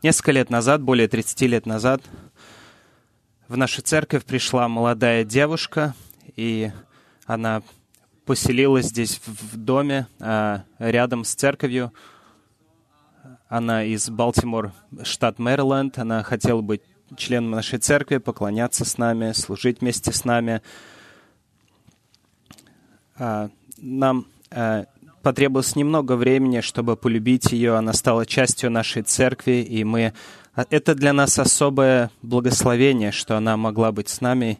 Несколько лет назад, более 30 лет назад, в нашу церковь пришла молодая девушка, и она поселилась здесь в доме рядом с церковью. Она из Балтимор, штат Мэриленд. Она хотела быть членом нашей церкви, поклоняться с нами, служить вместе с нами. Нам потребовалось немного времени, чтобы полюбить ее. Она стала частью нашей церкви, и это для нас особое благословение, что она могла быть с нами.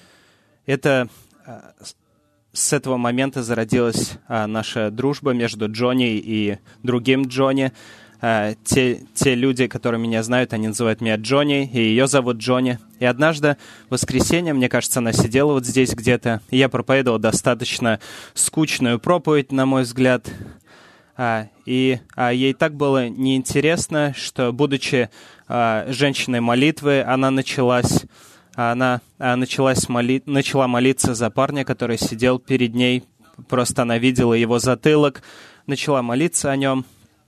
С этого момента зародилась наша дружба между Джонни и другим Джонни. Те люди, которые меня знают, они называют меня Джонни, и ее зовут Джонни. И однажды, в воскресенье, мне кажется, она сидела вот здесь где-то, и я проповедовал достаточно скучную проповедь, на мой взгляд. И ей так было неинтересно, что, будучи женщиной молитвы, она начала молиться за парня, который сидел перед ней. Просто она видела его затылок, начала молиться о нем.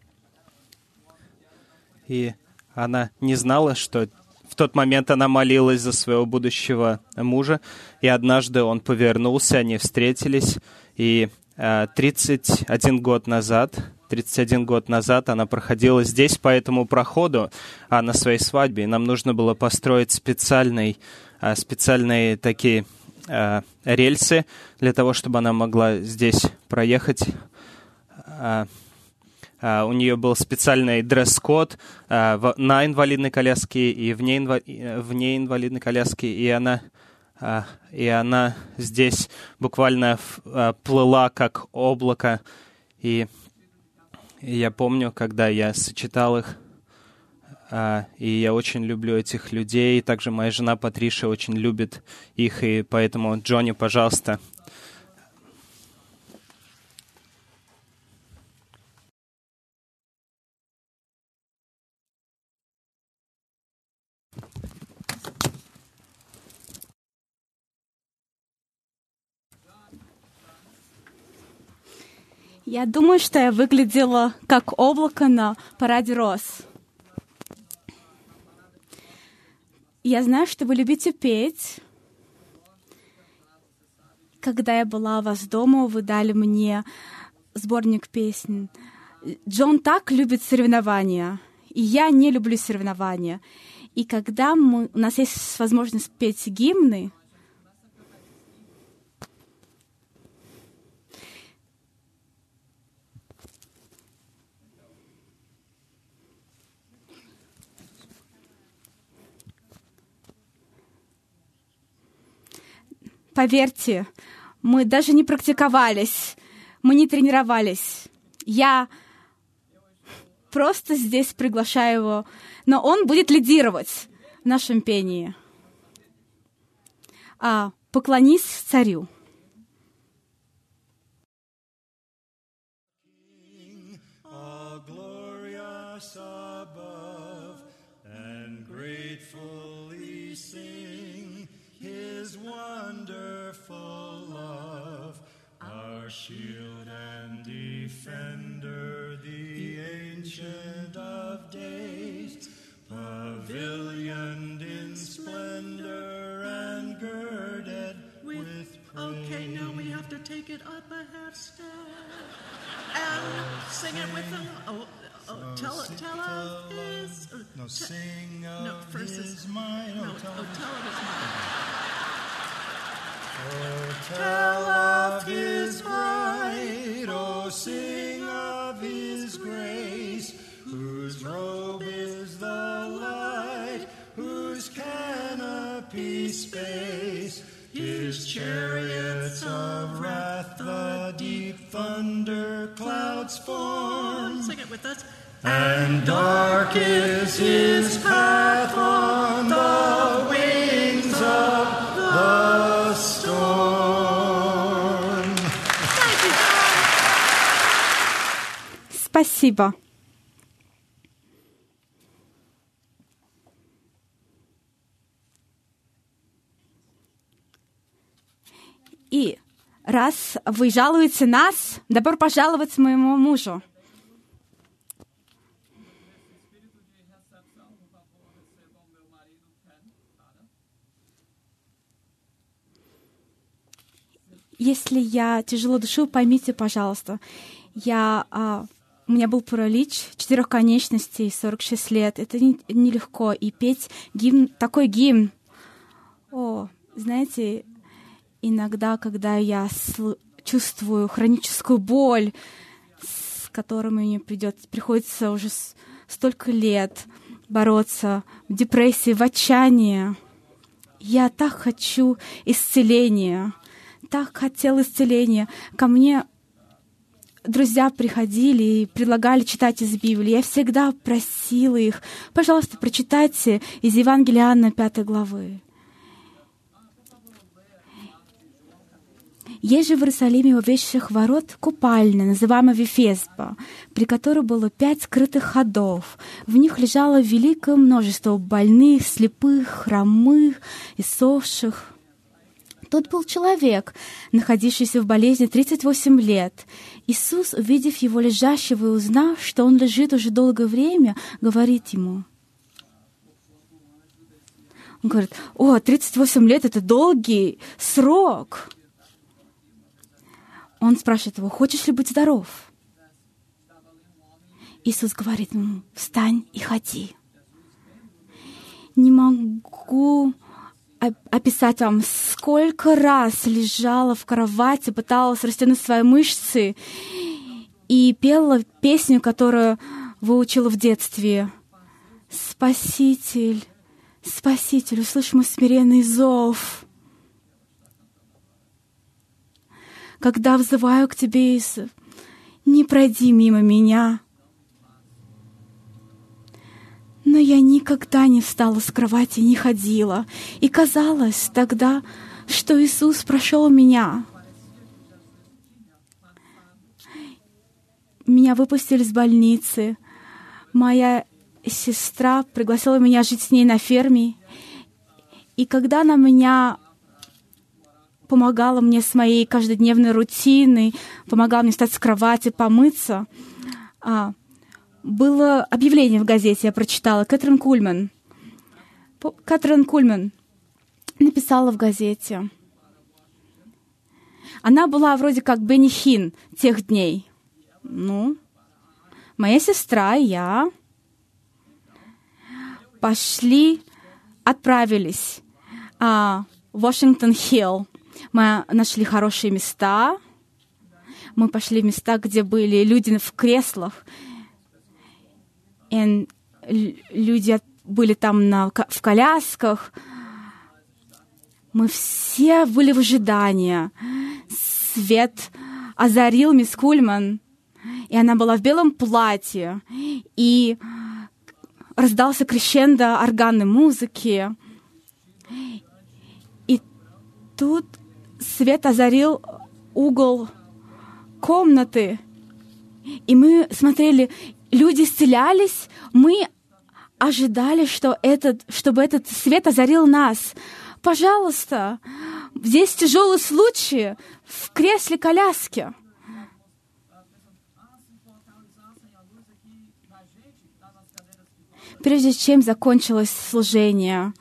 И она не знала, что в тот момент она молилась за своего будущего мужа. И однажды он повернулся, они встретились. И 31 год назад она проходила здесь по этому проходу на своей свадьбе. И нам нужно было построить специальные такие рельсы для того, чтобы она могла здесь проехать. У нее был специальный дресс-код на инвалидной коляске и вне инвалидной коляски, и она здесь буквально плыла как облако. И я помню, когда я сочетал их, и я очень люблю этих людей. Также моя жена Патриша очень любит их, и поэтому, Джонни, пожалуйста. Я думаю, что я выглядела как облако на параде роз. Я знаю, что вы любите петь. Когда я была у вас дома, вы дали мне сборник песен. Джон так любит соревнования, и я не люблю соревнования. И когда у нас есть возможность петь гимны, поверьте, мы даже не практиковались, мы не тренировались. Я просто здесь приглашаю его, но он будет лидировать в нашем пении. Поклонись царю. Shield and defender, the ancient of days, pavilioned in splendor and girded with praise. Okay, now we have to take it up a half step and sing it with them. Tell of his. No, sing of his might. Tell of his might. Tell of his might, oh, sing of his grace, whose robe is the light, whose canopy space, his chariots of wrath, the deep thunder clouds form. Sing it with us. And dark is his path on the wings of the storm. Спасибо. И раз вы жалуете нас, добро пожаловать к моему мужу. если я тяжело дышу, поймите, пожалуйста, у меня был паралич 4 конечностей, 46 лет. Это нелегко. И петь такой гимн. Знаете, иногда, когда я чувствую хроническую боль, с которой мне приходится уже столько лет бороться, в депрессии, в отчаянии, я так хочу исцеления, так хотел исцеления. Ко мне друзья приходили и предлагали читать из Библии. Я всегда просила их: пожалуйста, прочитайте из Евангелия Иоанна 5 главы. Есть же в Иерусалиме у вечных ворот купальня, называемая Вифезба, при которой было 5 скрытых ходов. В них лежало великое множество больных, слепых, хромых, иссохших. Тут был человек, находившийся в болезни 38 лет. Иисус, увидев его лежащего и узнав, что он лежит уже долгое время, говорит ему. Он говорит: 38 лет — это долгий срок. Он спрашивает его: хочешь ли быть здоров? Иисус говорит ему: встань и ходи. Не могу описать вам, сколько раз лежала в кровати, пыталась растянуть свои мышцы и пела песню, которую выучила в детстве. «Спаситель, Спаситель, услышь мой смиренный зов. Когда взываю к Тебе, Иисус, не пройди мимо меня». Но я никогда не встала с кровати, не ходила. И казалось тогда, что Иисус прошел меня. Меня выпустили из больницы. Моя сестра пригласила меня жить с ней на ферме. И когда она помогала мне с моей каждодневной рутиной, помогала мне встать с кровати, помыться, было объявление в газете, я прочитала. Кэтрин Кульман написала в газете. Она была вроде как Бенни Хинн тех дней. Моя сестра и я отправились в Вашингтон-Хилл. Мы нашли хорошие места. Мы пошли в места, где были люди в креслах. И люди были там в колясках. Мы все были в ожидании. Свет озарил мисс Кульман, и она была в белом платье. И раздался крещендо органной музыки. И тут свет озарил угол комнаты. И мы смотрели... Люди исцелялись, мы ожидали, чтобы этот свет озарил нас. Пожалуйста, здесь тяжелый случай в кресле коляски. Прежде чем закончилось служение,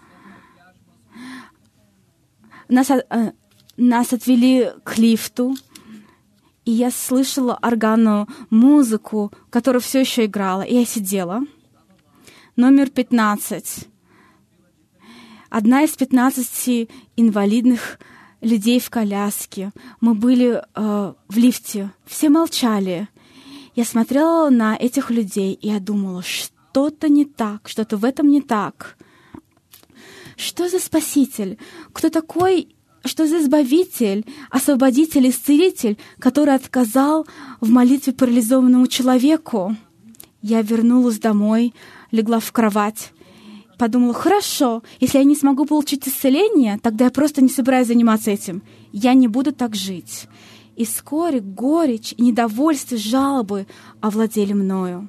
нас отвели к лифту. И я слышала органную музыку, которая все еще играла. И я сидела. Номер 15. Одна из 15 инвалидных людей в коляске. Мы были в лифте. Все молчали. Я смотрела на этих людей, и я думала, что-то не так, что-то в этом не так. Что за Спаситель? Кто такой... Что за избавитель, освободитель, исцелитель, который отказал в молитве парализованному человеку? Я вернулась домой, легла в кровать, подумала: хорошо, если я не смогу получить исцеление, тогда я просто не собираюсь заниматься этим. Я не буду так жить. И вскоре горечь, недовольство, жалобы овладели мною.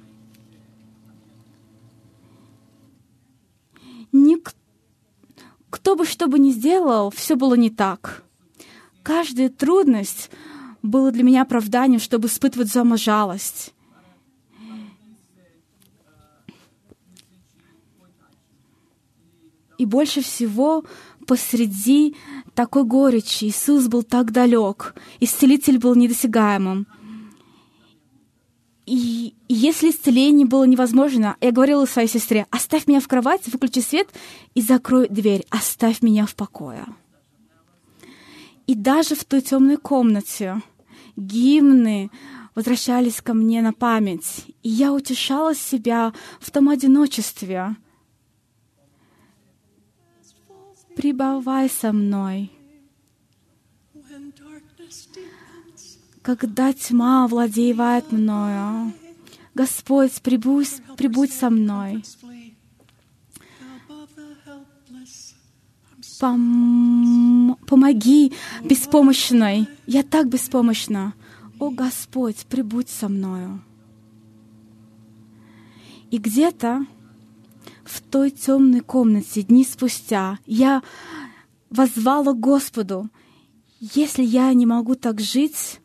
Кто бы что бы ни сделал, все было не так. Каждая трудность была для меня оправданием, чтобы испытывать взаиможалость. И больше всего посреди такой горечи Иисус был так далек, исцелитель был недосягаемым. И если исцеление было невозможно, я говорила своей сестре: оставь меня в кровати, выключи свет и закрой дверь, оставь меня в покое. И даже в той темной комнате гимны возвращались ко мне на память, и я утешала себя в том одиночестве. Пребывай со мной, when darkness deepens. когда тьма овладевает мною. Господь, прибудь со мной. Flee. Help of the helpless. Помоги беспомощной. Я так беспомощна. О, Господь, прибудь со мною. И где-то в той темной комнате дни спустя я воззвала к Господу: если я не могу так жить,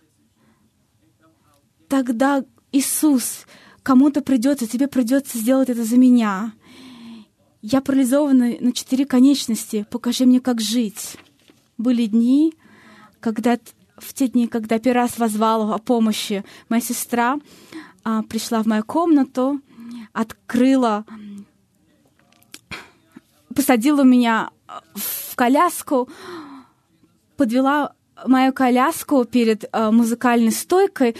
тогда, Иисус, кому-то придется, тебе придется сделать это за меня. Я парализована на 4 конечности. Покажи мне, как жить. Были дни, в те дни, когда первый раз воззвала о помощи, моя сестра пришла в мою комнату, посадила меня в коляску, подвела мою коляску перед музыкальной стойкой,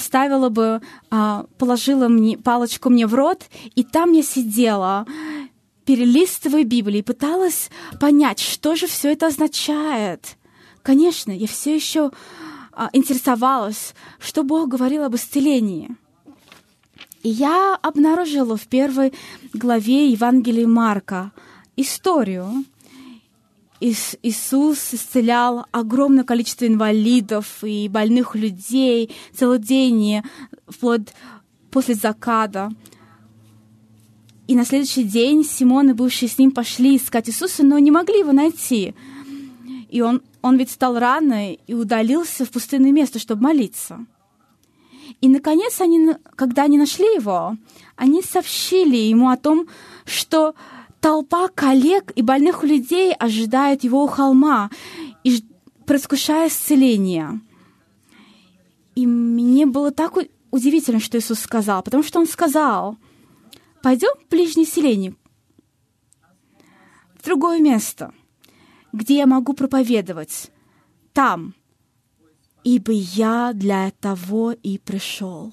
положила палочку мне в рот, и там я сидела, перелистывая Библию, и пыталась понять, что же все это означает. Конечно, я все еще интересовалась, что Бог говорил об исцелении. И я обнаружила в 1 главе Евангелия Марка историю. Иисус исцелял огромное количество инвалидов и больных людей целый день, вплоть после заката. И на следующий день Симон и бывшие с ним пошли искать Иисуса, но не могли его найти. И он ведь встал рано и удалился в пустынное место, чтобы молиться. И, наконец, когда они нашли его, они сообщили ему о том, что толпа коллег и больных людей ожидает его у холма, предвкушая исцеление. И мне было так удивительно, что Иисус сказал, потому что Он сказал: пойдем в ближнее селение, в другое место, где я могу проповедовать. Там. Ибо я для того и пришел.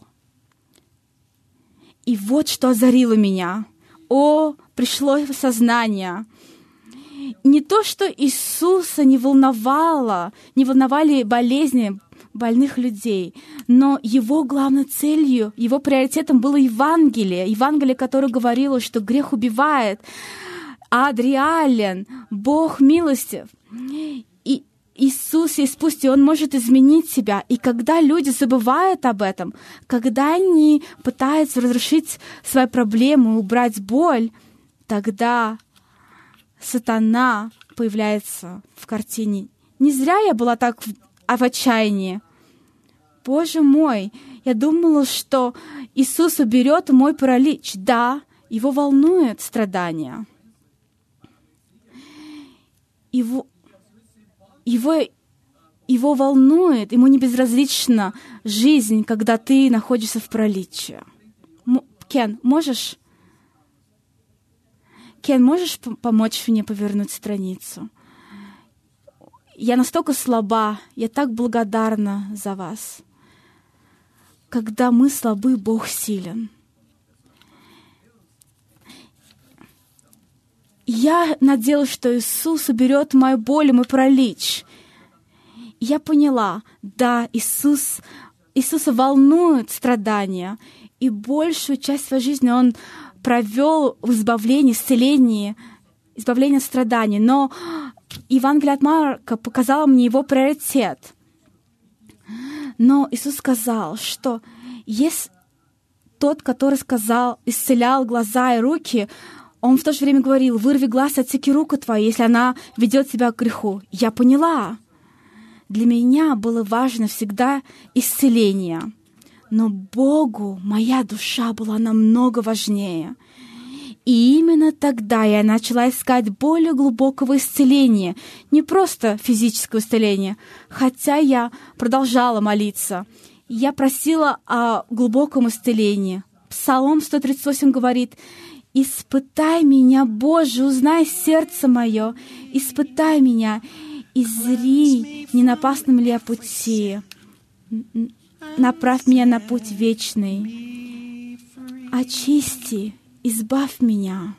И вот что озарило меня. Пришло сознание. Не то, что Иисуса не волновали болезни больных людей, но Его главной целью, Его приоритетом было Евангелие, которое говорило, что грех убивает, ад реален, Бог милостив. И Иисус есть пусть, и Он может изменить себя. И когда люди забывают об этом, когда они пытаются разрешить свои проблемы, убрать боль, тогда сатана появляется в картине. Не зря я была так в отчаянии. Боже мой, я думала, что Иисус уберет мой паралич. Да, Его волнует страдания. Его волнует, Ему не безразлична жизнь, когда ты находишься в параличе. Кен, можешь помочь мне повернуть страницу? Я настолько слаба, я так благодарна за вас. Когда мы слабы, Бог силен. Я надеялась, что Иисус уберет мою боль и мой паралич. Я поняла, да, Иисуса волнует страдания, и большую часть своей жизни Он провел в избавлении, исцелении, избавлении от страданий. Но Евангелие от Марка показало мне Его приоритет. Но Иисус сказал, что есть тот, который исцелял глаза и руки, Он в то же время говорил: вырви глаз, отсеки руку твою, если она ведет тебя к греху. Я поняла. Для меня было важно всегда исцеление. Но Богу моя душа была намного важнее. И именно именно тогда я начала искать более глубокого исцеления, не просто физического исцеления, хотя я продолжала молиться. Я просила о глубоком исцелении. Псалом 138 говорит: «Испытай меня, Боже, узнай сердце мое, испытай меня, и зри, не на опасном ли я пути. Направь меня на путь вечный. Очисти, избавь меня».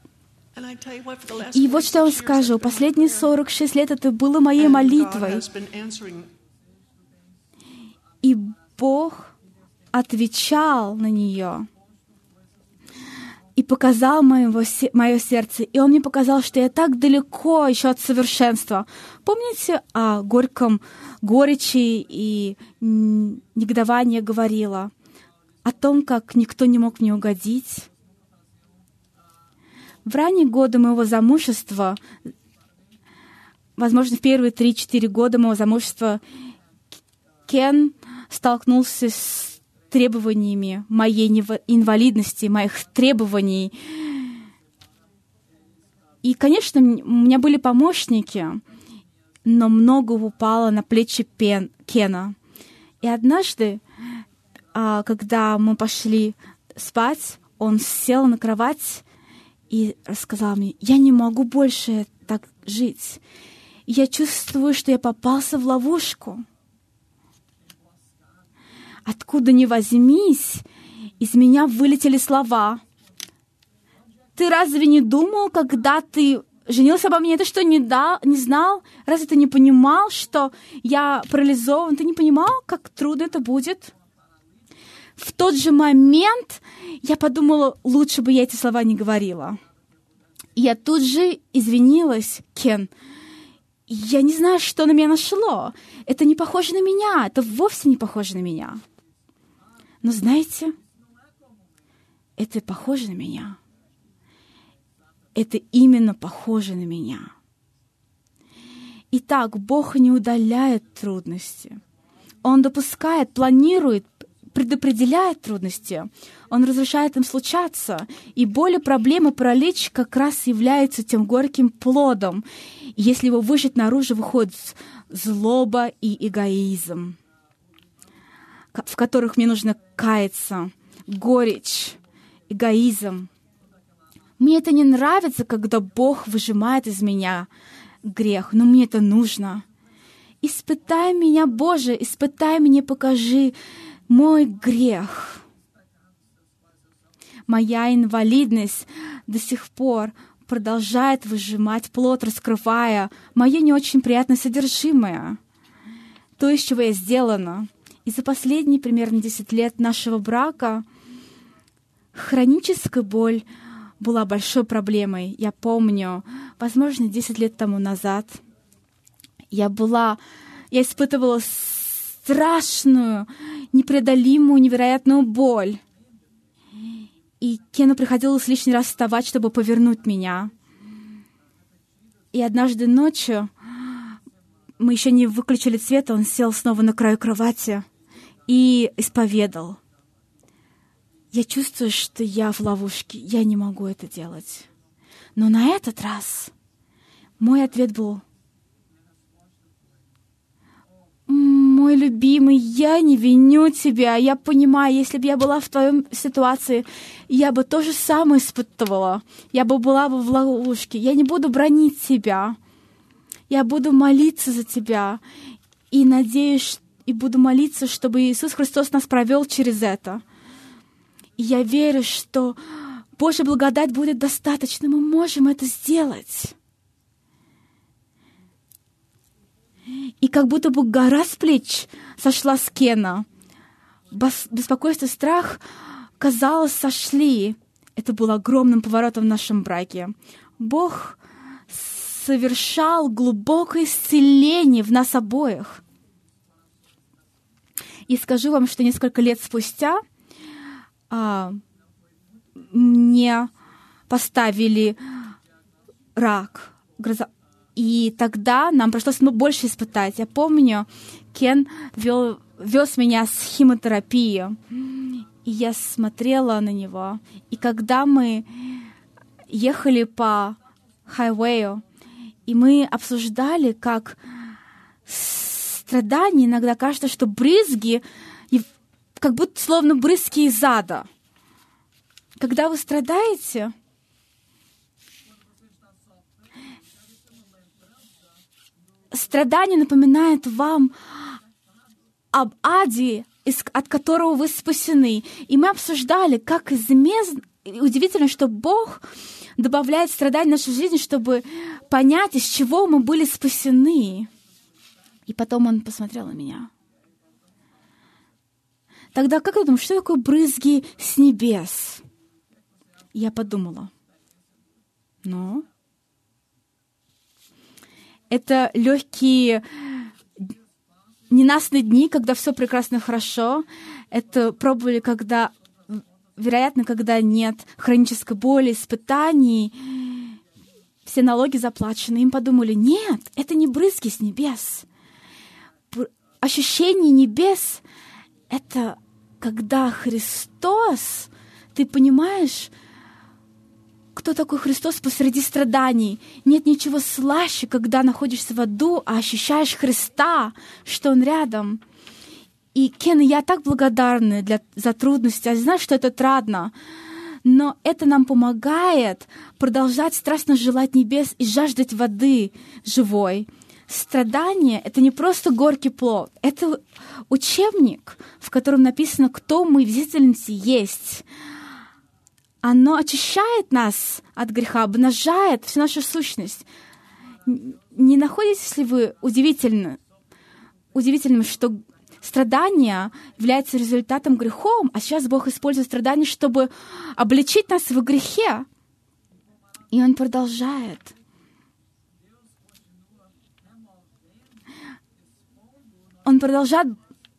И вот что я вам скажу. Последние 46 лет это было моей молитвой. И Бог отвечал на нее и показал мое сердце. И Он мне показал, что я так далеко еще от совершенства. Помните о горечи и негодовании говорила? О том, как никто не мог мне угодить? В ранние годы моего замужества, возможно, в первые 3-4 года моего замужества, Кен столкнулся с требованиями моей инвалидности, моих требований. И, конечно, у меня были помощники, но много упало на плечи Кена. И однажды, когда мы пошли спать, он сел на кровать и рассказал мне: «Я не могу больше так жить. Я чувствую, что я попался в ловушку». Откуда ни возьмись, из меня вылетели слова: «Ты разве не думал, когда ты женился обо мне, ты что, не знал? Разве ты не понимал, что я парализован? Ты не понимал, как трудно это будет?» В тот же момент я подумала, лучше бы я эти слова не говорила. И я тут же извинилась: «Кен, я не знаю, что на меня нашло. Это не похоже на меня, это вовсе не похоже на меня». Но знаете, это похоже на меня. Это именно похоже на меня. Итак, Бог не удаляет трудности. Он допускает, планирует, предопределяет трудности. Он разрешает им случаться. И боль и проблемы, паралич как раз являются тем горьким плодом. И если его выжать наружу, выходит злоба и эгоизм, в которых мне нужно каяться, горечь, эгоизм. Мне это не нравится, когда Бог выжимает из меня грех, но мне это нужно. Испытай меня, Боже, испытай меня, покажи мой грех. Моя инвалидность до сих пор продолжает выжимать плод, раскрывая мое не очень приятное содержимое, то, из чего я сделана. И за последние примерно 10 лет нашего брака хроническая боль была большой проблемой. Я помню, возможно, 10 лет тому назад я испытывала страшную, непреодолимую, невероятную боль. И Кену приходилось лишний раз вставать, чтобы повернуть меня. И однажды ночью мы еще не выключили свет, он сел снова на краю кровати и исповедал: «Я чувствую, что я в ловушке, я не могу это делать». Но на этот раз мой ответ был: «Мой любимый, я не виню тебя. Я понимаю, если бы я была в твоей ситуации, я бы то же самое испытывала. Я бы была в ловушке. Я не буду бранить тебя. Я буду молиться за тебя. И надеюсь, и буду молиться, чтобы Иисус Христос нас провел через это. И я верю, что Божья благодать будет достаточно. Мы можем это сделать». И как будто бы гора с плеч сошла с Кена. Беспокойство и страх, казалось, сошли. Это было огромным поворотом в нашем браке. Бог совершал глубокое исцеление в нас обоих. И скажу вам, что несколько лет спустя мне поставили рак. И тогда нам пришлось больше испытать. Я помню, Кен вез меня с химиотерапией, и я смотрела на него. И когда ехали по хайвею, и мы обсуждали, как страдания иногда кажется, что брызги, как будто словно брызги из ада. Когда вы страдаете, страдание напоминает вам об аде, от которого вы спасены. И мы обсуждали, как удивительно, что Бог добавляет страдания в нашу жизнь, чтобы понять, из чего мы были спасены. И потом он посмотрел на меня. Тогда как ты думаешь, что такое брызги с небес? Я подумала. Это легкие ненастные дни, когда все прекрасно и хорошо. Это пробовали, вероятно, когда нет хронической боли, испытаний, все налоги заплачены. Им подумали, нет, это не брызги с небес. Ощущение небес — это когда Христос, ты понимаешь, кто такой Христос посреди страданий. Нет ничего слаще, когда находишься в аду, а ощущаешь Христа, что Он рядом. И, Кен, я так благодарна за трудности. Я знаю, что это отрадно. Но это нам помогает продолжать страстно желать небес и жаждать воды живой. Страдание — это не просто горький плод. Это учебник, в котором написано, кто мы в действительности есть. Оно очищает нас от греха, обнажает всю нашу сущность. Не находитесь ли вы удивительным, что страдание является результатом грехом, а сейчас Бог использует страдания, чтобы обличить нас в грехе? И Он продолжает. Он продолжает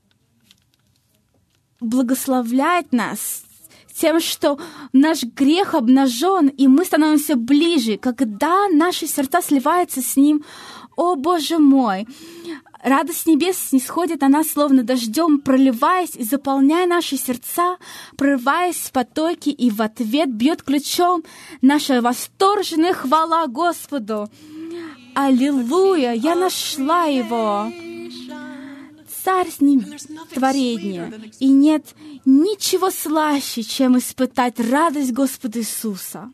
благословлять нас тем, что наш грех обнажен, и мы становимся ближе, когда наши сердца сливаются с Ним. О, Боже мой! Радость небес снисходит на нас, словно дождем, проливаясь и заполняя наши сердца, прорываясь в потоки, и в ответ бьет ключом наша восторженная хвала Господу. Аллилуйя! Я нашла Его! Царь с ним творение, и нет ничего слаще, чем испытать радость Господа Иисуса.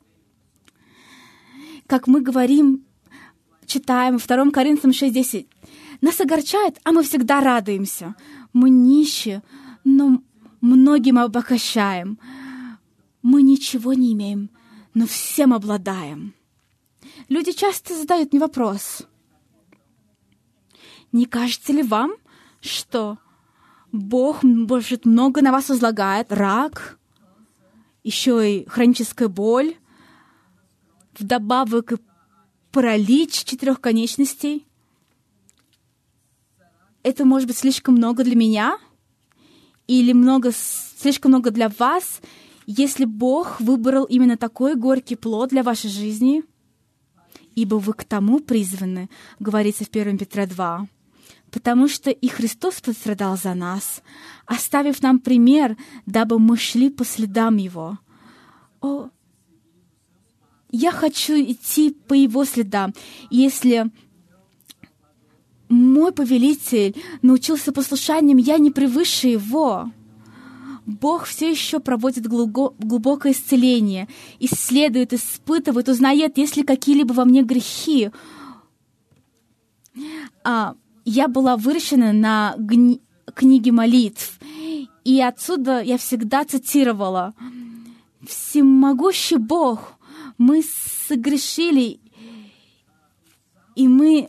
Как мы говорим, читаем в 2 Коринфянам 6:10, нас огорчает, а мы всегда радуемся. Мы нищие, но многим обогащаем. Мы ничего не имеем, но всем обладаем. Люди часто задают мне вопрос. Не кажется ли вам, что Бог, может, много на вас возлагает, рак, еще и хроническая боль, вдобавок и паралич 4 конечностей? Это может быть слишком много для меня или слишком много для вас, если Бог выбрал именно такой горький плод для вашей жизни? Ибо вы к тому призваны, говорится в 1 Петра 2. Потому что и Христос пострадал за нас, оставив нам пример, дабы мы шли по следам Его. О, я хочу идти по Его следам. Если мой повелитель научился послушаниям, я не превыше Его. Бог все еще проводит глубокое исцеление, исследует, испытывает, узнает, есть ли какие-либо во мне грехи. Я была выращена на книге молитв, и отсюда я всегда цитировала: «Всемогущий Бог, мы согрешили, и мы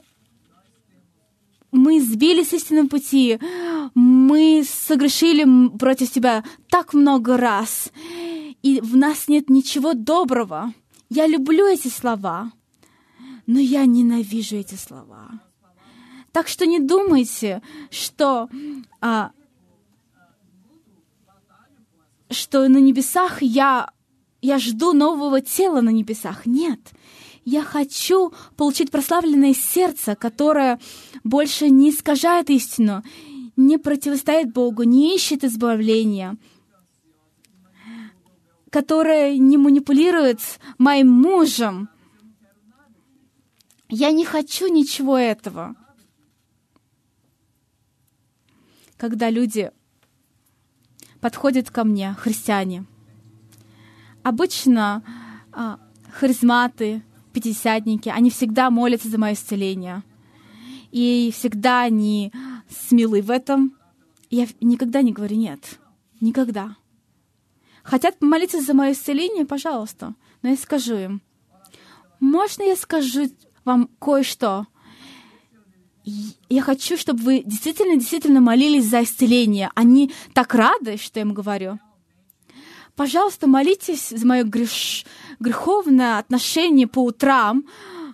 сбились с истинного пути, мы согрешили против Тебя так много раз, и в нас нет ничего доброго». Я люблю эти слова, но я ненавижу эти слова. Так что не думайте, что на небесах я жду нового тела на небесах. Нет. Я хочу получить прославленное сердце, которое больше не искажает истину, не противостоит Богу, не ищет избавления, которая не манипулирует моим мужем. Я не хочу ничего этого. Когда люди подходят ко мне, христиане, обычно харизматы, пятидесятники, они всегда молятся за мое исцеление. И всегда они смелы в этом. Я никогда не говорю «нет». Никогда. Хотят помолиться за мое исцеление? Пожалуйста. Но я скажу им: можно я скажу вам кое-что? Я хочу, чтобы вы действительно молились за исцеление. Они так рады, что я им говорю. Пожалуйста, молитесь за мое греховное отношение по утрам.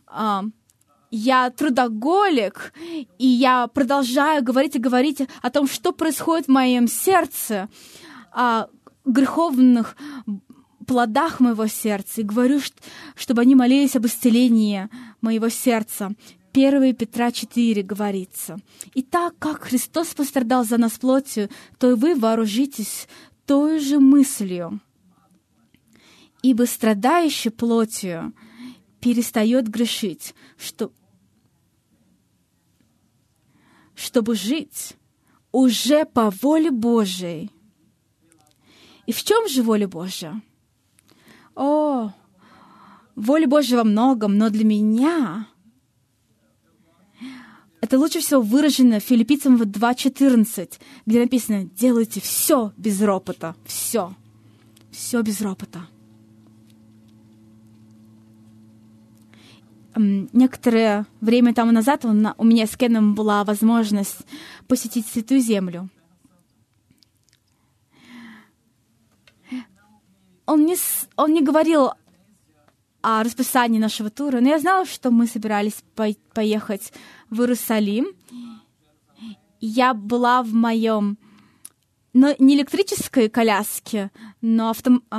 Я трудоголик, и я продолжаю говорить и говорить о том, что происходит в моем сердце, о греховных плодах моего сердца. И говорю, чтобы они молились об исцелении моего сердца. 1 Петра 4 говорится: «И так, как Христос пострадал за нас плотью, то и вы вооружитесь той же мыслью. Ибо страдающий плотью перестает грешить, чтобы жить уже по воле Божией». И в чем же воля Божия? Воля Божия во многом, но для меня это лучше всего выражено Филиппийцам 2:14, где написано: «Делайте все без ропота». Все без ропота. Некоторое время тому назад у меня с Кеном была возможность посетить Святую Землю. Он не говорил о расписании нашего тура, но я знала, что мы собирались поехать в Иерусалим. Я была в моем, но не электрической коляске, но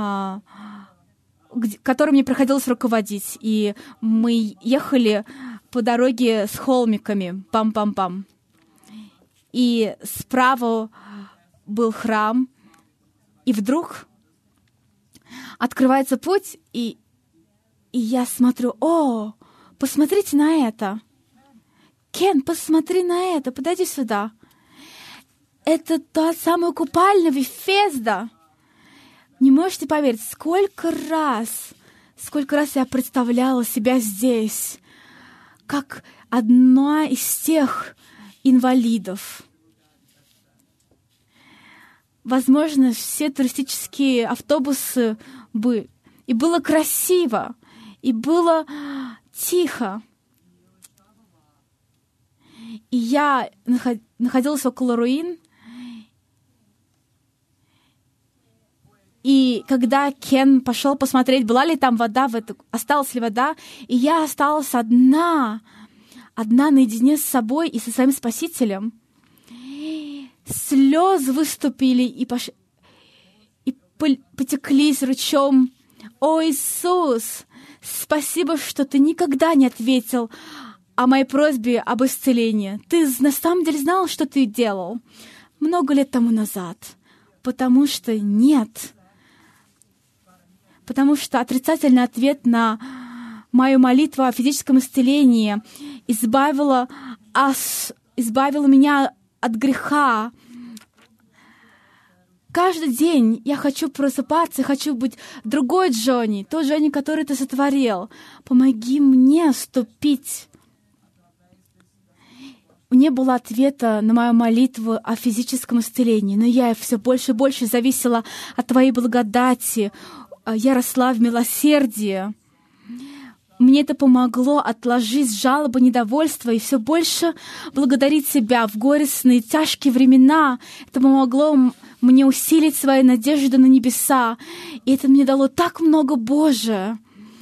которой мне приходилось руководить. И мы ехали по дороге с холмиками, пам-пам-пам. И справа был храм, и вдруг открывается путь, и я смотрю: посмотрите на это. Кен, посмотри на это, подойди сюда. Это та самая купальня Вифезда. Не можете поверить, сколько раз я представляла себя здесь, как одна из тех инвалидов. Возможно, все туристические автобусы были. И было красиво, и было тихо. И я находилась около руин. И когда Кен пошел посмотреть, была ли там вода, осталась ли вода, и я осталась одна наедине с собой и со своим Спасителем. Слезы выступили и потеклись ручьем. «О, Иисус, спасибо, что ты никогда не ответил о моей просьбе об исцелении. Ты на самом деле знал, что ты делал много лет тому назад. Потому что нет. Потому что отрицательный ответ на мою молитву о физическом исцелении избавила меня от греха. Каждый день я хочу просыпаться, хочу быть другой Джонни, тот Джонни, который ты сотворил. Помоги мне ступить. Не было ответа на мою молитву о физическом исцелении, но я все больше и больше зависела от Твоей благодати. Я росла в милосердии. Мне это помогло отложить жалобы, недовольство и все больше благодарить себя в горестные, тяжкие времена. Это помогло мне усилить свою надежду на небеса. И это мне дало так много Божия.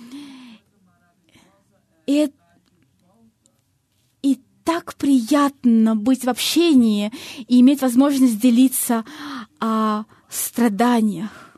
И так приятно быть в общении и иметь возможность делиться о страданиях.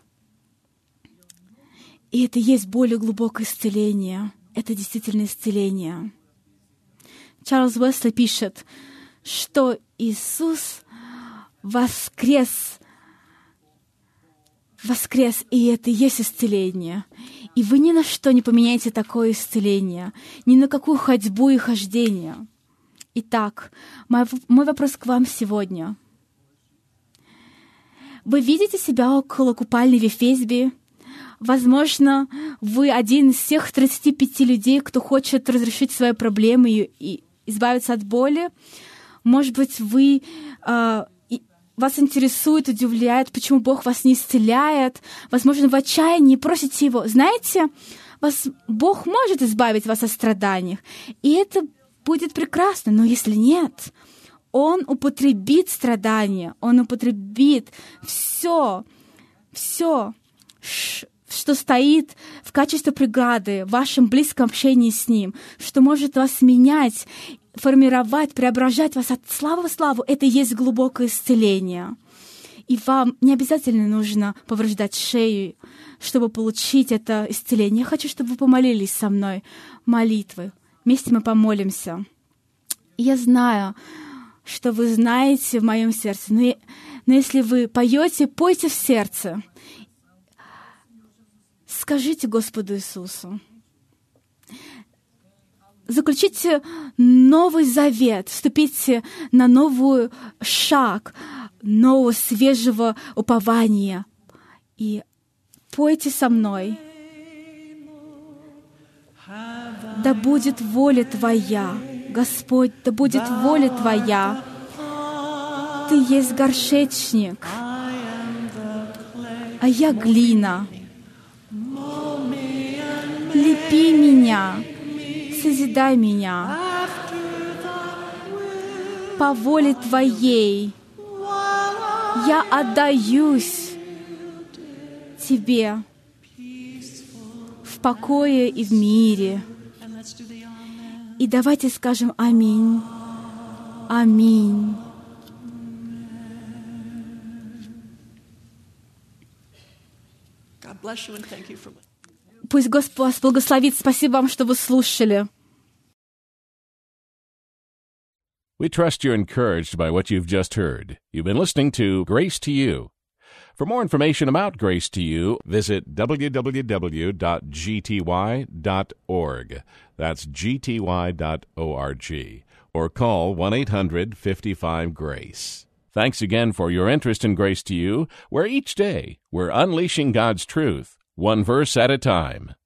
И это есть более глубокое исцеление. Это действительно исцеление. Чарльз Уэсли пишет, что Иисус воскрес воскрес, и это и есть исцеление. И вы ни на что не поменяете такое исцеление, ни на какую ходьбу и хождение. Итак, мой вопрос к вам сегодня. Вы видите себя около купальни в Ефесбии? Возможно, вы один из всех 35 людей, кто хочет разрешить свои проблемы и избавиться от боли. Может быть, вас интересует, удивляет, почему Бог вас не исцеляет. Возможно, в отчаянии просите Его. Знаете, Бог может избавить вас от страданий, и это будет прекрасно. Но если нет, Он употребит страдания, Он употребит все, что стоит в качестве преграды в вашем близком общении с Ним, что может вас менять, формировать, преображать вас от славы в славу. Это и есть глубокое исцеление. И вам не обязательно нужно повреждать шею, чтобы получить это исцеление. Я хочу, чтобы вы помолились со мной молитвы. Вместе мы помолимся. И я знаю, что вы знаете в моем сердце. Но если вы поете, пойте в сердце. Скажите Господу Иисусу. Заключите новый завет, вступите на новый шаг, нового свежего упования. И пойте со мной. Да будет воля Твоя, Господь, да будет воля Твоя. Ты есть горшечник, а я глина. Лепи меня, созидай меня по воле Твоей. Я отдаюсь Тебе в покое и в мире. И давайте скажем аминь. Аминь. God bless you and thank you for listening. Пусть Господь вас благословит. Спасибо вам, что вы слушали. We trust you're encouraged by what you've just heard. You've been listening to Grace to You. For more information about Grace to You, visit www.gty.org. That's gty.org. Or call 1-800-55-GRACE. Thanks again for your interest in Grace to You, where each day we're unleashing God's truth, one verse at a time.